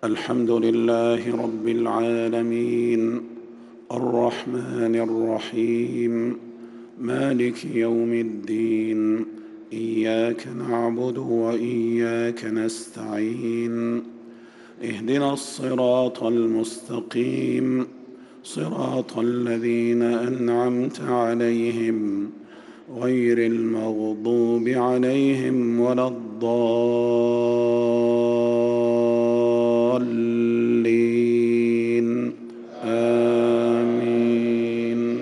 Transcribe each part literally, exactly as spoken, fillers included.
الحمد لله رب العالمين الرحمن الرحيم مالك يوم الدين. إياك نعبد وإياك نستعين. اهدنا الصراط المستقيم صراط الذين أنعمت عليهم غير المغضوب عليهم ولا الضالين آمين.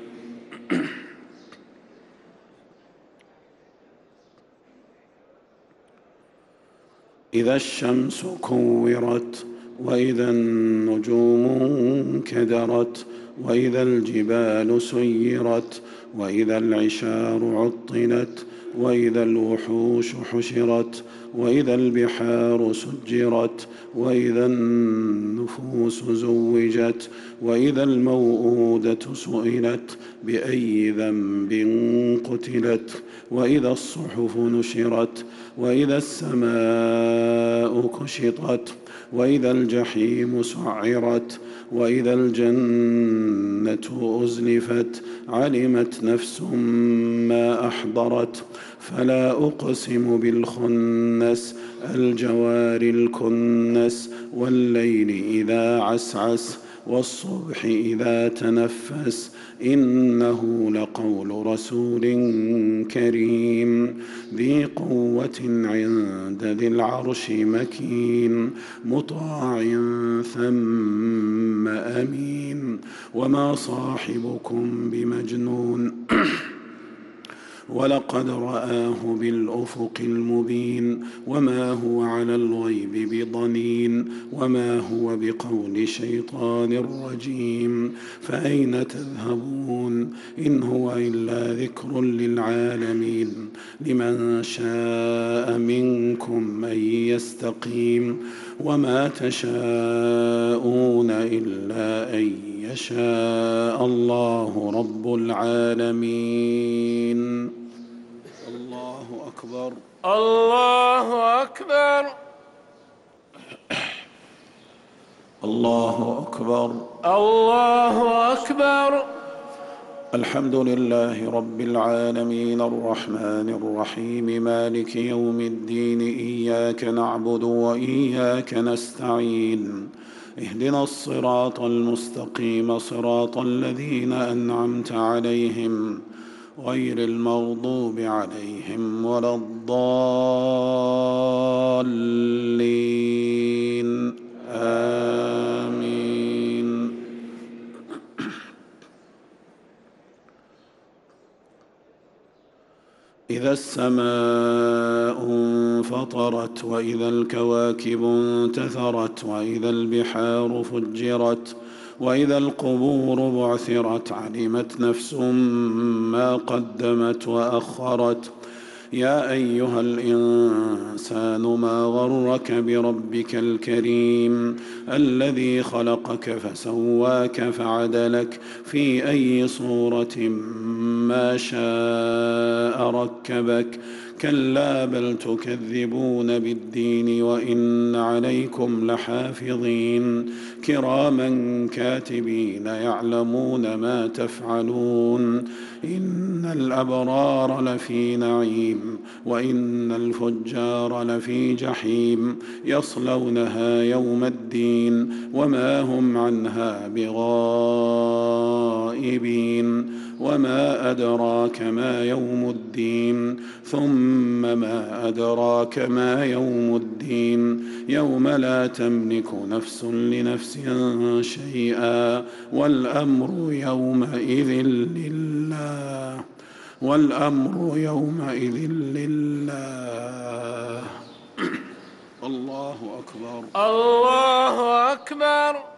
إذا الشمس كورت وإذا النجوم انكدرت وإذا الجبال سيرت وإذا العشار عطلت وإذا الوحوش حشرت وإذا البحار سجرت وإذا النفوس زوجت وإذا الموءودة سئلت بأي ذنب قتلت وإذا الصحف نشرت وإذا السماء كشطت وإذا الجحيم سعرت وإذا الجنة أزلفت علمت نفس ما أحضرت. فلا أقسم بالخنس الجوار الكنس والليل إذا عسعس والصبح إذا تنفس إنه لقول رسول كريم ذي قوة عند ذي العرش مكين مطاع ثم أمين. وما صاحبكم بمجنون ولقد رآه بالأفق المبين وما هو على الغيب بضنين وما هو بقول شيطان رجيم. فأين تذهبون إن هو إلا ذكر للعالمين لمن شاء منكم أن يستقيم. وما تشاءون إلا أن يشاء الله رب العالمين. الله أكبر الله أكبر الله أكبر الله أكبر. الحمد لله رب العالمين الرحمن الرحيم مالك يوم الدين. إياك نعبد وإياك نستعين. اهدنا الصراط المستقيم صراط الذين أنعمت عليهم غير المغضوب عليهم ولا الضالين آمين. إذا السماء انفطرت وإذا الكواكب انتثرت وإذا البحار فجرت وإذا القبور بعثرت علمت نفس ما قدمت وأخرت. يا أيها الإنسان ما غرك بربك الكريم الذي خلقك فسواك فعدلك في أي صورة ما شاء ركبك. كلا بل تكذبون بالدين وإن عليكم لحافظين كراما كاتبين يعلمون ما تفعلون. إن الأبرار لفي نعيم وإن الفجار لفي جحيم يصلونها يوم الدين وما هم عنها بغائبين. وما أدراك ما يوم الدين ثم ما أدراك ما يوم الدين يوم لا تملك نفس لنفس شيئا والأمر يومئذ لله والأمر يومئذ لله. الله أكبر الله أكبر.